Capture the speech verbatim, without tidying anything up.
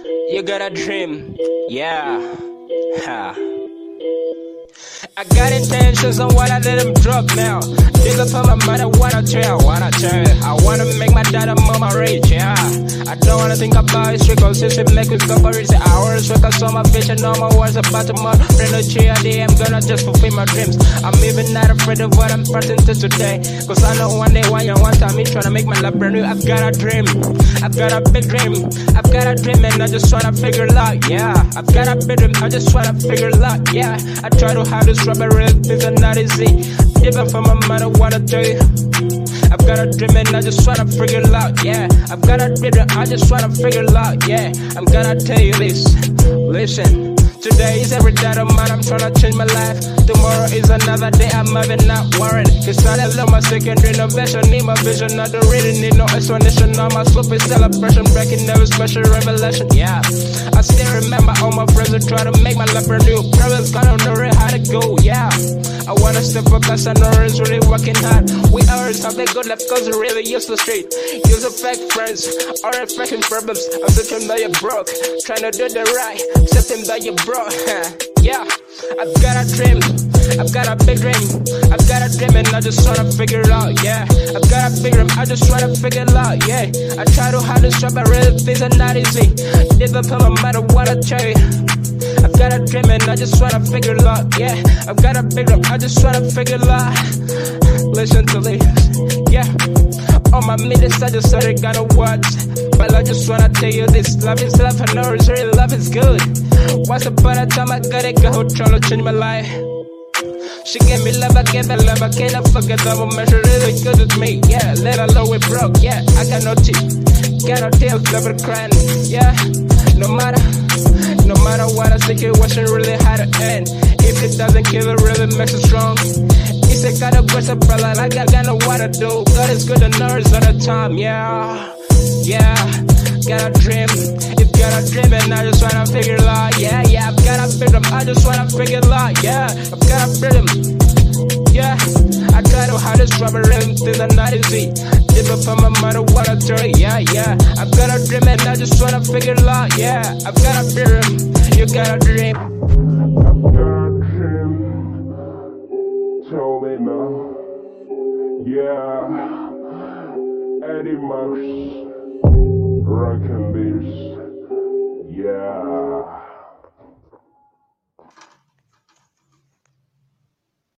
You got a dream, yeah. Ha. I got intentions on what I let them drop now. Dig up on my mind, I wanna try, I wanna try. I wanna make my dad a mama rich, yeah. I don't wanna think about it, straight cause it make me go for it. Hours, focus on my vision, all my words about tomorrow. Bring no cheer, I'm gonna just fulfill my dreams. I'm even not afraid of what I'm fighting to today. Cause I know one day when you want time, me tryna make my life brand new. I've got a dream, I've got a big dream. I've got a dream and I just wanna figure it out, yeah. I've got a big dream, I just wanna figure it out, yeah. I try to hide this rubber real things are not easy. Even from my mind I wanna tell you I've got a dream and I just wanna figure it out, yeah. I've got a dream and I just wanna figure it out, yeah. I'm gonna tell you this, listen. Today is every day of mine, I'm tryna change my life. Tomorrow is another day, I'm even not worried. Cause I love my second renovation, need my vision. I don't really need no explanation. All my slope is celebration, breaking every special revelation, yeah. I still remember all my friends who try to make my life brand new. Problems gonna know how to go, yeah. I wanna step up as I know it's really working hard. We always have the good life cause we really used to street. Use a fake friends, or faking problems. I'm thinking that you're broke, trying to do the right, accepting that you're broke. Yeah, I've got a dream, I've got a big dream. I've got a dream and I just wanna figure it out, yeah. I've got a big dream, I just wanna figure it out, yeah. I try to hide this job, I really things are not easy. Never put my mind on what I try. I've got a dream and I just wanna figure it out, yeah. I've got a big dream, I just wanna figure it out. Listen to this, yeah. On my minutes I just started got no words, but I just wanna tell you this. Love is love, I know it's real, love is good. Once upon a time I got it, go trying to change my life. She gave me love, I gave her love, I cannot forget that woman, she really good with me, yeah. Let alone we broke, yeah. I got no teeth, got no tears, never crying, yeah. No matter, no matter what I think it wasn't really hard to end. If it doesn't kill it, really makes it strong. It's a kind of question, brother, like I got no what to do. God is good and nerves all the time, yeah. Yeah, got a dream, you've got a dream and I just wanna figure it out, yeah, yeah. I've got a freedom, I just wanna figure it out, yeah. I've got a freedom, yeah. I try to hide this rubber rhythm, things are not easy. Deep up on my mind, I wanna tell you, yeah, yeah. I've got a dream and I just wanna figure it out, yeah. I've got a freedom, you got a dream. I've got a dream, tell me now, yeah. Eddie Mouse, rockin' this, yeah.